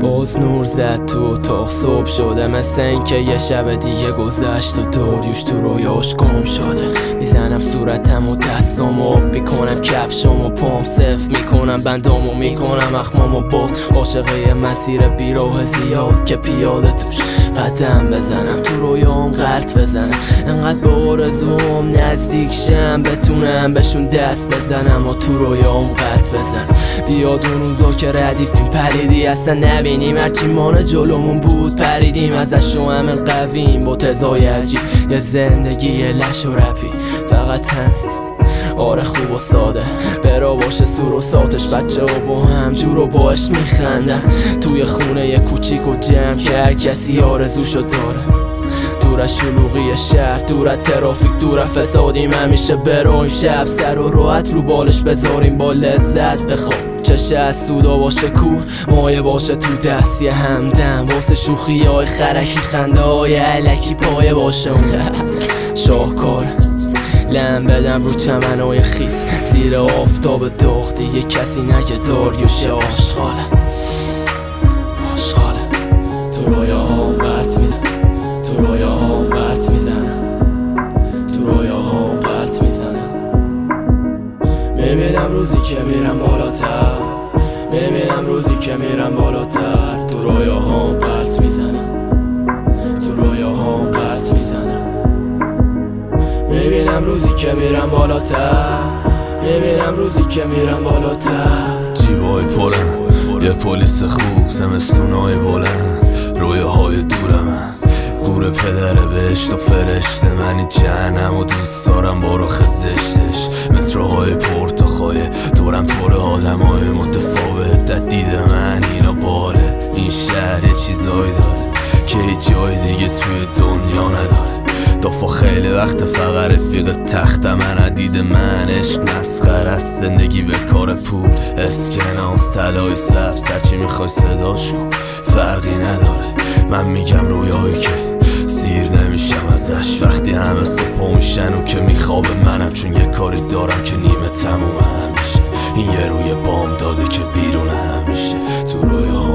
باز نور زد تو اتاق، صبح شده مثل این که یه شب دیگه گذشت و داریوش تو رویاش گم شده. میزنم صورتم و دستم و میکنم کفشم و پام صف میکنم بندام و میکنم اخمام و باز عاشقه مسیر بیراه زیاد که پیاده توش قدم بزنم، تو رویام غلط بزنم، انقدر به آرزوم نزدیک شم بتونم بهشون دست بزنم و تو رویام غلط بزنم. بیاد اون روزا که ردیفیم پریدی اصلا نبینیم، هرچی مانه جلومون بود پریدیم ازش و همه قویم با تزای عجیب یه زندگی لش و رپی فقط همین. آره خوب و ساده برا باشه سور و ساتش، بچه ها با هم جور و باش میخندن توی خونه یه کوچیک و جمع که هر کسی آرزوشو داره. دور از شلوغی شهر، دور از ترافیک، دور از فسادیم، همیشه برایم شب سر و راحت رو بالش بذاریم با لذت بخواب. چشه از سودا باشه کور، مایه باشه تو دست یه همدم، واسه شوخی های خرکی خنده های علکی پایه باشه اون شاهکاره. لم بدم رو چمنای خیس زیر آفتاب داغ، دیگه کسی نگه داریوش آشغاله. تو رویاهام غلط میزنم، تو رویاهام غلط میزنم، تو رویاهام غلط میزنم. میبینم روزی که میرم بالاتر، میبینم روزی که میرم بالاتر، تو رویاهام غلط میزنم، تو رویاهام غلط میزنم. میبینم روزی که میرم بالاتر، میبینم روزی که میرم بالاتر. جیبای پرم، یه پلیس خوب، زمستونای بلند، رویاهای دورم، گور پدر بهشت و فرشته، منی جهنم و دوست دارم با رخ زشتش. متروهای پرتخای دورم پر آدمای متفاوت، در دید من اینا باله. این شهر یه چیزایی داره که هیچ جای دیگه توی دنیا نداره. دافا خیلی وقت فقط رفیق تخت من، دید من عشق مسخره است، زندگی به کار پول، اسکناس طلای سبز، هرچی میخوای صداشو فرقی نداره. من میگم رویایی که سیر نمیشم ازش، وقتی همه صبح میشن و که میخوابه منم، چون یه کاری دارم که نیمه تموم همیشه. این یه روی بام داده که بیرون همیشه، تو رویا